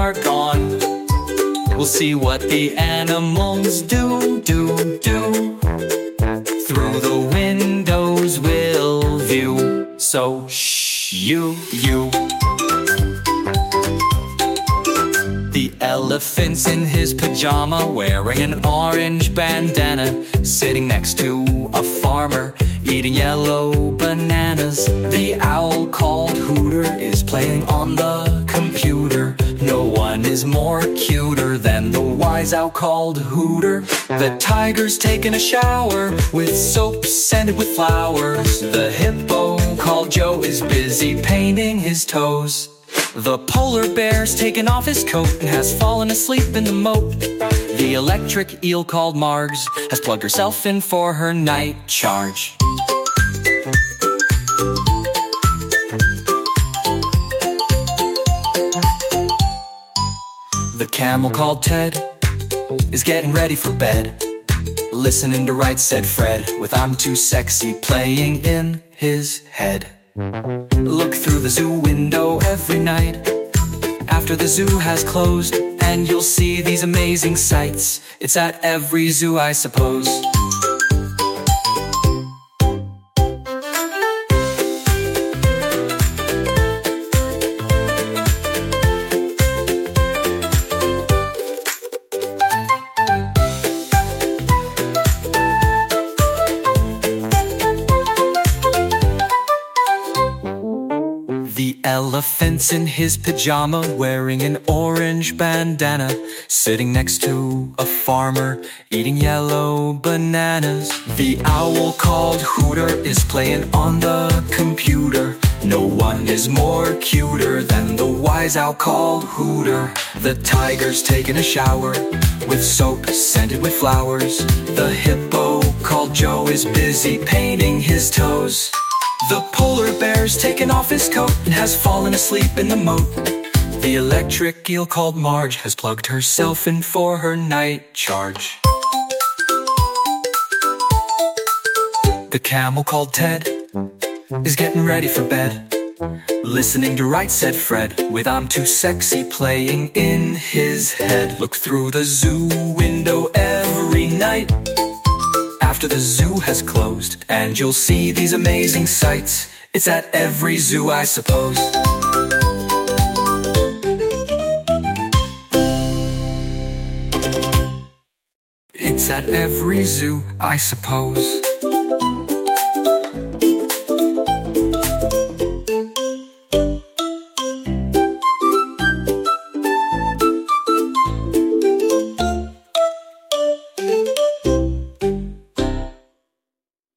are gone. We'll see what the animals do. Through the windows we'll view. So shh, you. The elephant's in his pajama, wearing an orange bandana, sitting next to a farmer, eating yellow bananas. The owl called Hooter is playing on the computer. No one is more cuter than the wise owl called Hooter. The tiger's taking a shower with soap scented with flowers. The hippo called Joe is busy painting his toes. The polar bear's taken off his coat and has fallen asleep in the moat. The electric eel called Marge has plugged herself in for her night charge. The camel called Ted is getting ready for bed, listening to Right Said Fred with I'm Too Sexy playing in his head. Look through the zoo window every night after the zoo has closed, and you'll see these amazing sights. It's at every zoo, I suppose. The elephant's in his pajama, wearing an orange bandana, sitting next to a farmer, eating yellow bananas. The owl called Hooter is playing on the computer. No one is more cuter than the wise owl called Hooter. The tiger's taking a shower with soap scented with flowers. The hippo called Joe is busy painting his toes. The polar bear's taken off his coat and has fallen asleep in the moat. The electric eel called Marge has plugged herself in for her night charge. The camel called Ted is getting ready for bed, listening to Right Said Fred with I'm Too Sexy playing in his head. Look through the zoo window every night after the zoo has closed, and you'll see these amazing sights. It's at every zoo, I suppose. It's at every zoo, I suppose.